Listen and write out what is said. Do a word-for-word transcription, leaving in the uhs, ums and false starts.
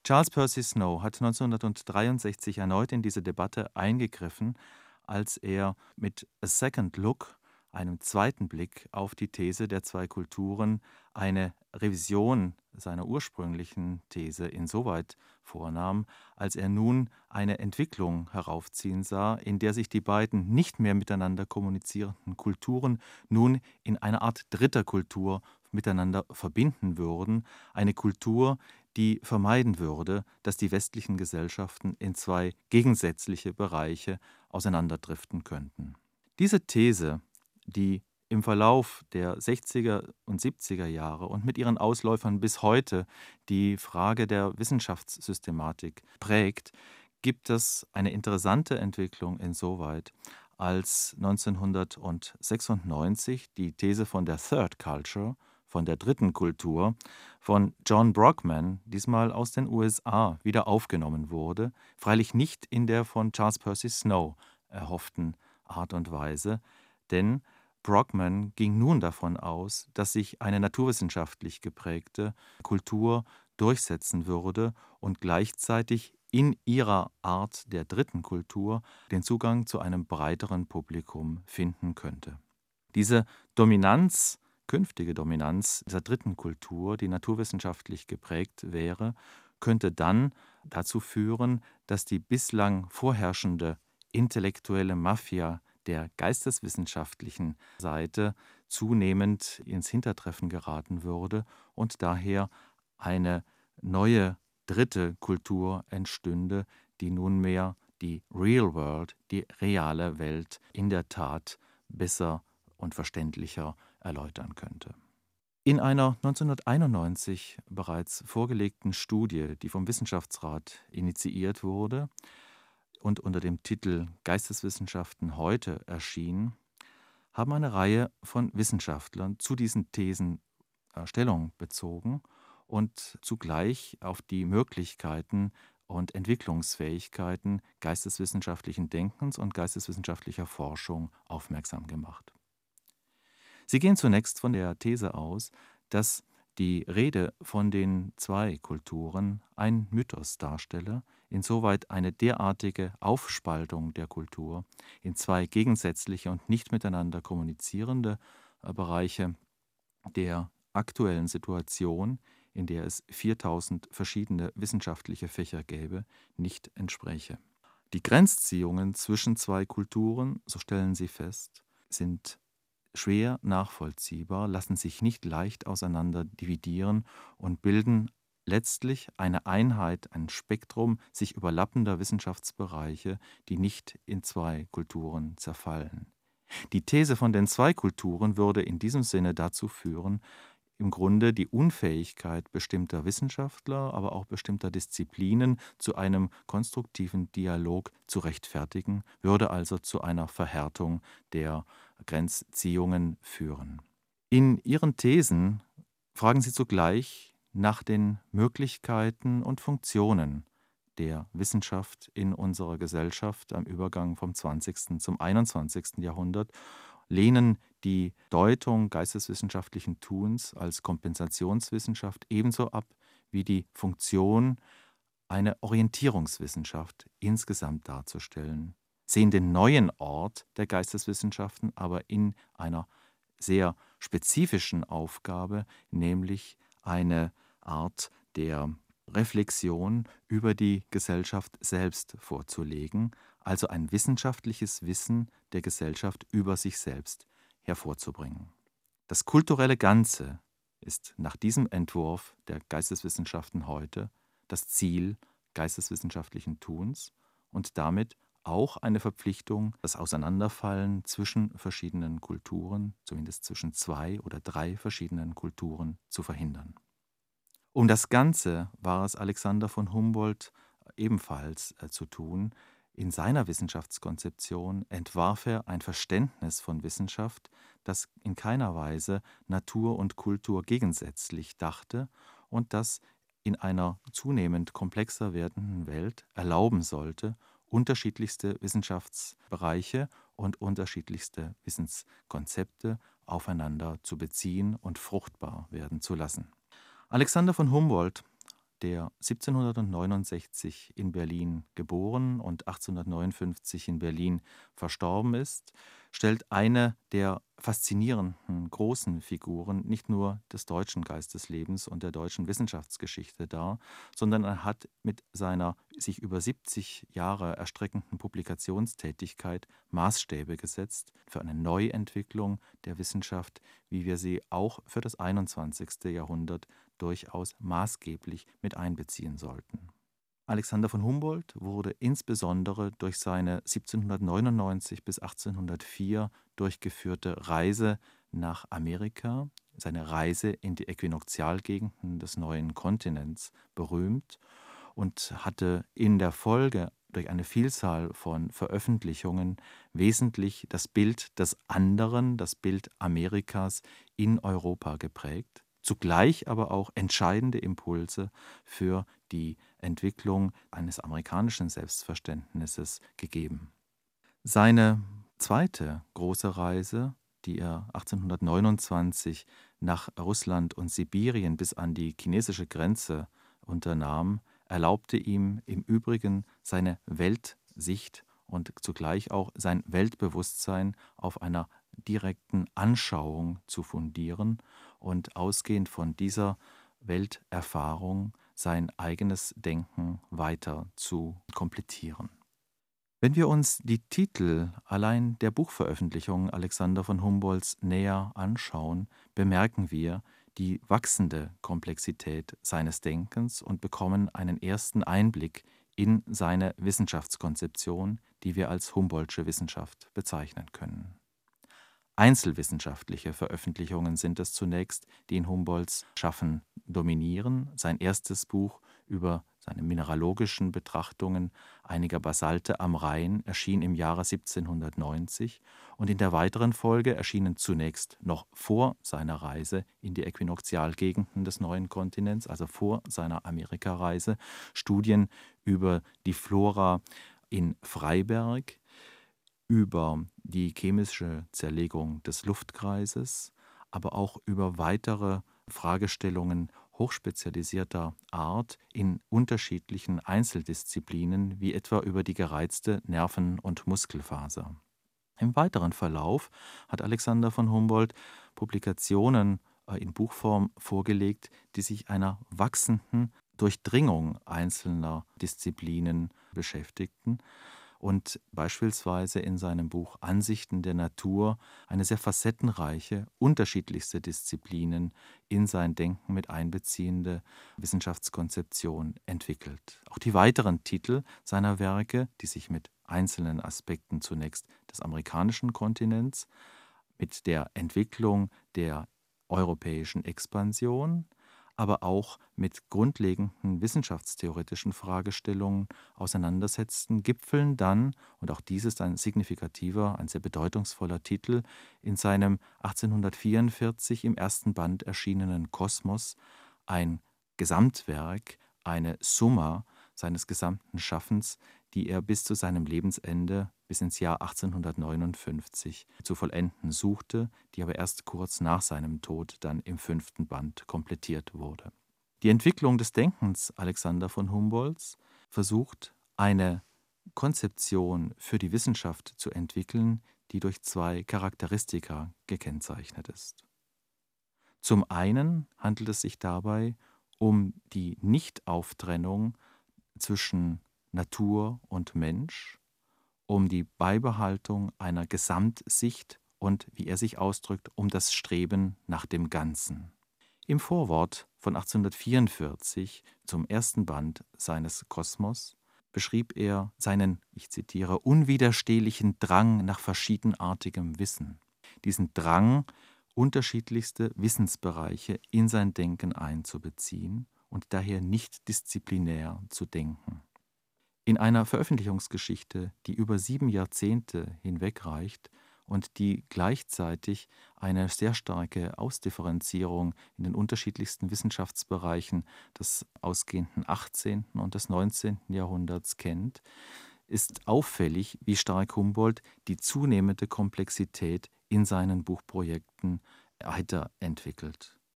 Charles Percy Snow hat neunzehnhundertdreiundsechzig erneut in diese Debatte eingegriffen, als er mit A Second Look, einem zweiten Blick auf die These der zwei Kulturen, eine Revision seiner ursprünglichen These insoweit vornahm, als er nun eine Entwicklung heraufziehen sah, in der sich die beiden nicht mehr miteinander kommunizierenden Kulturen nun in eine Art dritter Kultur miteinander verbinden würden, eine Kultur, die vermeiden würde, dass die westlichen Gesellschaften in zwei gegensätzliche Bereiche auseinanderdriften könnten. Diese These, die im Verlauf der sechziger und siebziger Jahre und mit ihren Ausläufern bis heute die Frage der Wissenschaftssystematik prägt, gibt es eine interessante Entwicklung insoweit, als neunzehnhundertsechsundneunzig die These von der Third Culture, von der dritten Kultur, von John Brockman, diesmal aus den U S A, wieder aufgenommen wurde, freilich nicht in der von Charles Percy Snow erhofften Art und Weise, denn Brockman ging nun davon aus, dass sich eine naturwissenschaftlich geprägte Kultur durchsetzen würde und gleichzeitig in ihrer Art der dritten Kultur den Zugang zu einem breiteren Publikum finden könnte. Diese Dominanz, künftige Dominanz dieser dritten Kultur, die naturwissenschaftlich geprägt wäre, könnte dann dazu führen, dass die bislang vorherrschende intellektuelle Mafia der geisteswissenschaftlichen Seite zunehmend ins Hintertreffen geraten würde und daher eine neue dritte Kultur entstünde, die nunmehr die Real World, die reale Welt in der Tat besser und verständlicher erläutern könnte. In einer neunzehnhunderteinundneunzig bereits vorgelegten Studie, die vom Wissenschaftsrat initiiert wurde und unter dem Titel Geisteswissenschaften heute erschien, haben eine Reihe von Wissenschaftlern zu diesen Thesen äh, Stellung bezogen und zugleich auf die Möglichkeiten und Entwicklungsfähigkeiten geisteswissenschaftlichen Denkens und geisteswissenschaftlicher Forschung aufmerksam gemacht. Sie gehen zunächst von der These aus, dass die Rede von den zwei Kulturen ein Mythos darstelle, insoweit eine derartige Aufspaltung der Kultur in zwei gegensätzliche und nicht miteinander kommunizierende äh, Bereiche der aktuellen Situation, in der es viertausend verschiedene wissenschaftliche Fächer gäbe, nicht entspräche. Die Grenzziehungen zwischen zwei Kulturen, so stellen sie fest, sind schwer nachvollziehbar, lassen sich nicht leicht auseinander dividieren und bilden letztlich eine Einheit, ein Spektrum sich überlappender Wissenschaftsbereiche, die nicht in zwei Kulturen zerfallen. Die These von den zwei Kulturen würde in diesem Sinne dazu führen, im Grunde die Unfähigkeit bestimmter Wissenschaftler, aber auch bestimmter Disziplinen zu einem konstruktiven Dialog zu rechtfertigen, würde also zu einer Verhärtung der Grenzziehungen führen. In ihren Thesen fragen sie zugleich nach den Möglichkeiten und Funktionen der Wissenschaft in unserer Gesellschaft am Übergang vom zwanzigsten zum einundzwanzigsten Jahrhundert, lehnen die Deutung geisteswissenschaftlichen Tuns als Kompensationswissenschaft ebenso ab wie die Funktion, eine Orientierungswissenschaft insgesamt darzustellen, sehen den neuen Ort der Geisteswissenschaften aber in einer sehr spezifischen Aufgabe, nämlich eine Art der Reflexion über die Gesellschaft selbst vorzulegen, also ein wissenschaftliches Wissen der Gesellschaft über sich selbst hervorzubringen. Das kulturelle Ganze ist nach diesem Entwurf der Geisteswissenschaften heute das Ziel geisteswissenschaftlichen Tuns und damit auch eine Verpflichtung, das Auseinanderfallen zwischen verschiedenen Kulturen, zumindest zwischen zwei oder drei verschiedenen Kulturen, zu verhindern. Um das Ganze war es Alexander von Humboldt ebenfalls äh, zu tun. In seiner Wissenschaftskonzeption entwarf er ein Verständnis von Wissenschaft, das in keiner Weise Natur und Kultur gegensätzlich dachte und das in einer zunehmend komplexer werdenden Welt erlauben sollte, unterschiedlichste Wissenschaftsbereiche und unterschiedlichste Wissenskonzepte aufeinander zu beziehen und fruchtbar werden zu lassen. Alexander von Humboldt der siebzehnhundertneunundsechzig in Berlin geboren und achtzehnhundertneunundfünfzig in Berlin verstorben ist, stellt eine der faszinierenden großen Figuren nicht nur des deutschen Geisteslebens und der deutschen Wissenschaftsgeschichte dar, sondern er hat mit seiner sich über siebzig Jahre erstreckenden Publikationstätigkeit Maßstäbe gesetzt für eine Neuentwicklung der Wissenschaft, wie wir sie auch für das einundzwanzigste Jahrhundert durchaus maßgeblich mit einbeziehen sollten. Alexander von Humboldt wurde insbesondere durch seine siebzehnhundertneunundneunzig bis achtzehnhundertvier durchgeführte Reise nach Amerika, seine Reise in die Äquinoktialgegenden des neuen Kontinents berühmt und hatte in der Folge durch eine Vielzahl von Veröffentlichungen wesentlich das Bild des anderen, das Bild Amerikas in Europa geprägt, zugleich aber auch entscheidende Impulse für die Entwicklung eines amerikanischen Selbstverständnisses gegeben. Seine zweite große Reise, die er achtzehnhundertneunundzwanzig nach Russland und Sibirien bis an die chinesische Grenze unternahm, erlaubte ihm im Übrigen seine Weltsicht und zugleich auch sein Weltbewusstsein auf einer direkten Anschauung zu fundieren und ausgehend von dieser Welterfahrung sein eigenes Denken weiter zu komplettieren. Wenn wir uns die Titel allein der Buchveröffentlichung Alexander von Humboldts näher anschauen, bemerken wir die wachsende Komplexität seines Denkens und bekommen einen ersten Einblick in seine Wissenschaftskonzeption, die wir als Humboldtsche Wissenschaft bezeichnen können. Einzelwissenschaftliche Veröffentlichungen sind es zunächst, die in Humboldts Schaffen dominieren. Sein erstes Buch über seine mineralogischen Betrachtungen einiger Basalte am Rhein erschien im Jahre siebzehnhundertneunzig und in der weiteren Folge erschienen zunächst noch vor seiner Reise in die Äquinoktialgegenden des neuen Kontinents, also vor seiner Amerikareise, Studien über die Flora in Freiberg, über die chemische Zerlegung des Luftkreises, aber auch über weitere Fragestellungen hochspezialisierter Art in unterschiedlichen Einzeldisziplinen, wie etwa über die gereizte Nerven- und Muskelfaser. Im weiteren Verlauf hat Alexander von Humboldt Publikationen äh, in Buchform vorgelegt, die sich einer wachsenden Durchdringung einzelner Disziplinen beschäftigten und beispielsweise in seinem Buch Ansichten der Natur eine sehr facettenreiche, unterschiedlichste Disziplinen in sein Denken mit einbeziehende Wissenschaftskonzeption entwickelt. Auch die weiteren Titel seiner Werke, die sich mit einzelnen Aspekten zunächst des amerikanischen Kontinents, mit der Entwicklung der europäischen Expansion, aber auch mit grundlegenden wissenschaftstheoretischen Fragestellungen auseinandersetzten, gipfeln dann, und auch dies ist ein signifikativer, ein sehr bedeutungsvoller Titel, in seinem achtzehnhundertvierundvierzig im ersten Band erschienenen Kosmos, ein Gesamtwerk, eine Summa seines gesamten Schaffens, die er bis zu seinem Lebensende, bis ins Jahr achtzehnhundertneunundfünfzig, zu vollenden suchte, die aber erst kurz nach seinem Tod dann im fünften Band komplettiert wurde. Die Entwicklung des Denkens Alexander von Humboldts versucht, eine Konzeption für die Wissenschaft zu entwickeln, die durch zwei Charakteristika gekennzeichnet ist. Zum einen handelt es sich dabei um die Nichtauftrennung zwischen Natur und Mensch, um die Beibehaltung einer Gesamtsicht und, wie er sich ausdrückt, um das Streben nach dem Ganzen. Im Vorwort von achtzehnhundertvierundvierzig zum ersten Band seines Kosmos beschrieb er seinen, ich zitiere, unwiderstehlichen Drang nach verschiedenartigem Wissen. Diesen Drang, unterschiedlichste Wissensbereiche in sein Denken einzubeziehen und daher nicht disziplinär zu denken. In einer Veröffentlichungsgeschichte, die über sieben Jahrzehnte hinwegreicht und die gleichzeitig eine sehr starke Ausdifferenzierung in den unterschiedlichsten Wissenschaftsbereichen des ausgehenden achtzehnten und des neunzehnten Jahrhunderts kennt, ist auffällig, wie stark Humboldt die zunehmende Komplexität in seinen Buchprojekten weiterentwickelt.